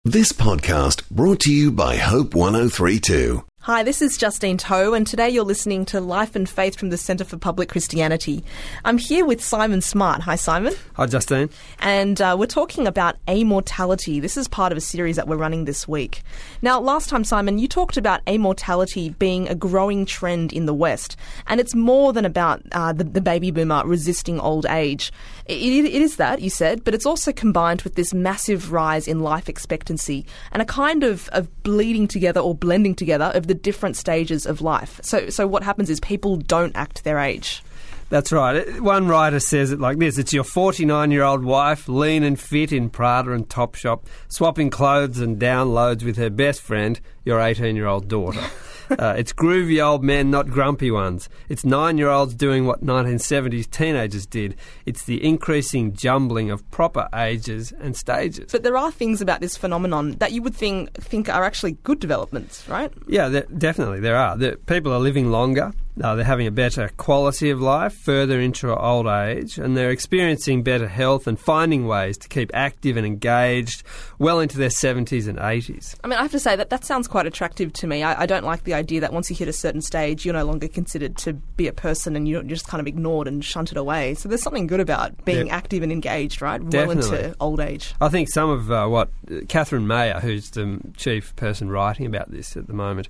This podcast brought to you by Hope 103.2. Hi, this is Justine Toe, and today you're listening to Life and Faith from the Centre for Public Christianity. I'm here with Simon Smart. Hi, Simon. Hi, Justine. And we're talking about amortality. This is part of a series that we're running this week. Now, last time, Simon, you talked about amortality being a growing trend in the West, and it's more than about the baby boomer resisting old age. It is that, you said, but it's also combined with this massive rise in life expectancy and a kind of bleeding together or blending together of the different stages of life. So what happens is people don't act their age. That's right. One writer says it like this: it's your 49-year-old wife, lean and fit in Prada and Topshop, swapping clothes and downloads with her best friend, your 18-year-old daughter. It's groovy old men, not grumpy ones. It's 9-year-olds doing what 1970s teenagers did. It's the increasing jumbling of proper ages and stages. But there are things about this phenomenon that you would think are actually good developments, right? Yeah, definitely there are. People are living longer. They're having a better quality of life further into old age, and they're experiencing better health and finding ways to keep active and engaged well into their 70s and 80s. I mean, I have to say that sounds quite attractive to me. I don't like the idea that once you hit a certain stage, you're no longer considered to be a person and you're just kind of ignored and shunted away. So there's something good about being active and engaged, right? Definitely. Well into old age. I think some of what Catherine Mayer, who's the chief person writing about this at the moment,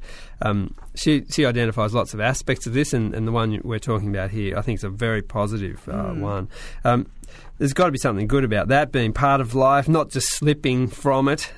she identifies lots of aspects of this, and the one we're talking about here I think is a very positive one. There's got to be something good about that being part of life, not just slipping from it.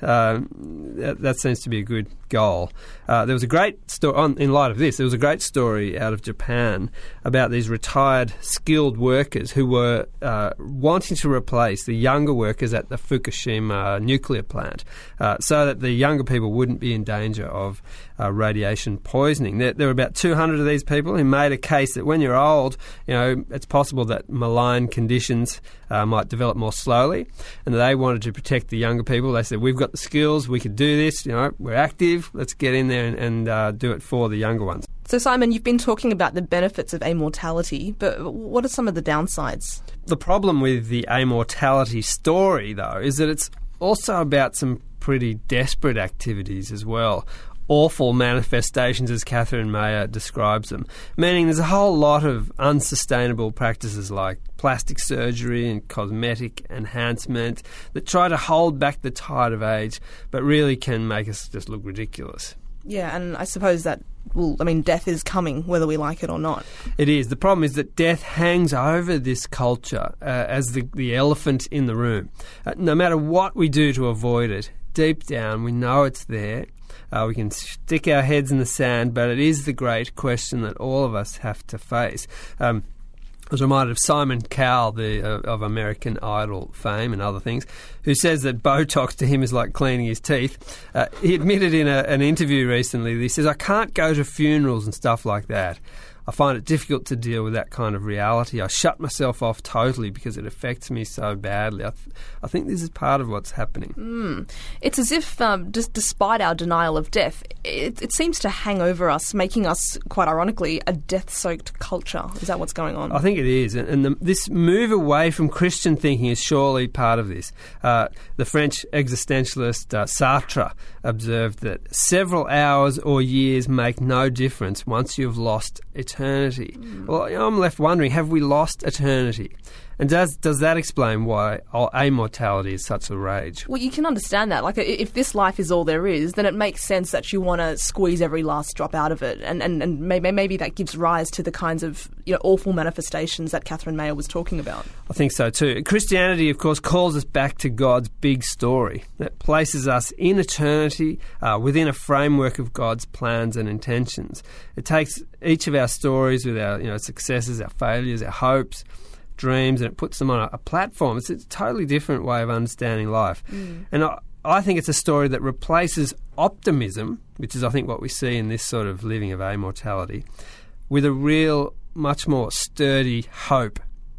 That seems to be a good goal. There was a great story, in light of this, there was a great story out of Japan about these retired skilled workers who were wanting to replace the younger workers at the Fukushima nuclear plant so that the younger people wouldn't be in danger of radiation poisoning. There were about 200 of these people who made a case that when you're old, it's possible that malign conditions might develop more slowly, and they wanted to protect the younger people. They said, we've got the skills, we could do this, we're active, let's get in there and do it for the younger ones. So, Simon, you've been talking about the benefits of amortality, but what are some of the downsides? The problem with the amortality story, though, is that it's also about some pretty desperate activities as well. Awful manifestations, as Catherine Mayer describes them, meaning there's a whole lot of unsustainable practices like plastic surgery and cosmetic enhancement that try to hold back the tide of age but really can make us just look ridiculous. Yeah, and I suppose that, death is coming whether we like it or not. It is. The problem is that death hangs over this culture as the elephant in the room. No matter what we do to avoid it, deep down we know it's there. We can stick our heads in the sand, but it is the great question that all of us have to face. I was reminded of Simon Cowell, of American Idol fame and other things, who says that Botox to him is like cleaning his teeth. He admitted in an interview recently that he says, I can't go to funerals and stuff like that. I find it difficult to deal with that kind of reality. I shut myself off totally because it affects me so badly. I think this is part of what's happening. It's as if, just despite our denial of death, it seems to hang over us, making us, quite ironically, a death-soaked culture. Is that what's going on? I think it is. And this move away from Christian thinking is surely part of this. The French existentialist Sartre observed that several hours or years make no difference once you've lost eternity. Well, I'm left wondering, have we lost eternity? And does that explain why amortality is such a rage? Well, you can understand that. Like, if this life is all there is, then it makes sense that you want to squeeze every last drop out of it. And maybe that gives rise to the kinds of awful manifestations that Catherine Mayer was talking about. I think so too. Christianity, of course, calls us back to God's big story that places us in eternity within a framework of God's plans and intentions. It takes each of our stories with our successes, our failures, our hopes, dreams, and it puts them on a platform. It's a totally different way of understanding life. And I think it's a story that replaces optimism, which is I think what we see in this sort of living of amortality, with a real, much more sturdy hope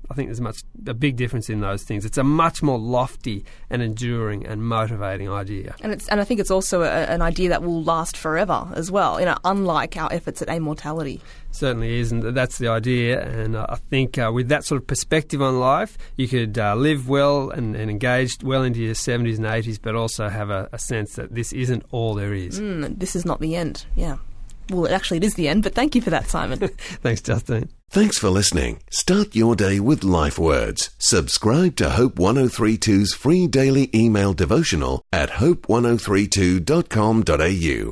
I think there's a big difference in those things. It's a much more lofty and enduring and motivating idea. And I think it's also an idea that will last forever as well, unlike our efforts at immortality. Certainly is, and that's the idea. And I think with that sort of perspective on life, you could live well and engaged well into your 70s and 80s, but also have a sense that this isn't all there is. This is not the end, yeah. Well, actually, it is the end, but thank you for that, Simon. Thanks, Justine. Thanks for listening. Start your day with Life Words. Subscribe to Hope 1032's free daily email devotional at hope1032.com.au.